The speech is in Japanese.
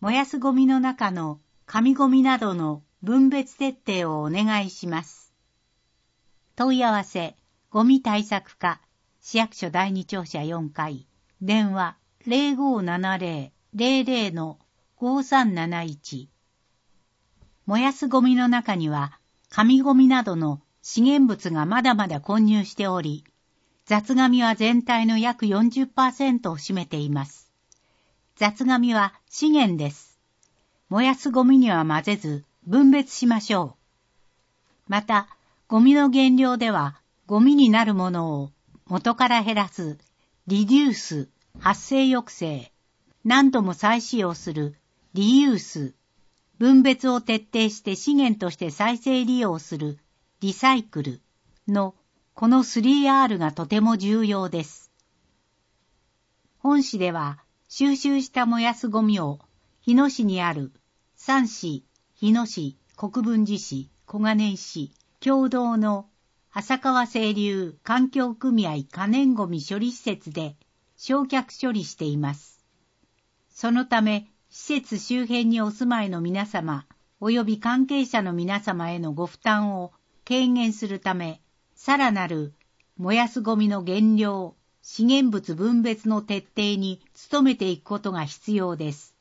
燃やすゴミの中の紙ゴミなどの分別徹底をお願いします。問い合わせ、ゴミ対策課、市役所第二庁舎4階、電話 0570-00-5371。燃やすゴミの中には、紙ゴミなどの資源物がまだまだ混入しており、雑紙は全体の約 40% を占めています。雑紙は資源です。燃やすゴミには混ぜず分別しましょう。また、ゴミの原料では、ゴミになるものを元から減らす、リデュース、発生抑制、何度も再使用する、リユース、分別を徹底して資源として再生利用する、リサイクルのこの 3R がとても重要です。本市では収集した燃やすゴミを日野市にある3市、日野市、国分寺市、小金井市共同の浅川清流環境組合可燃ゴミ処理施設で焼却処理しています。そのため施設周辺にお住まいの皆様及び関係者の皆様へのご負担を軽減するため、さらなる燃やすゴミの減量、資源物分別の徹底に努めていくことが必要です。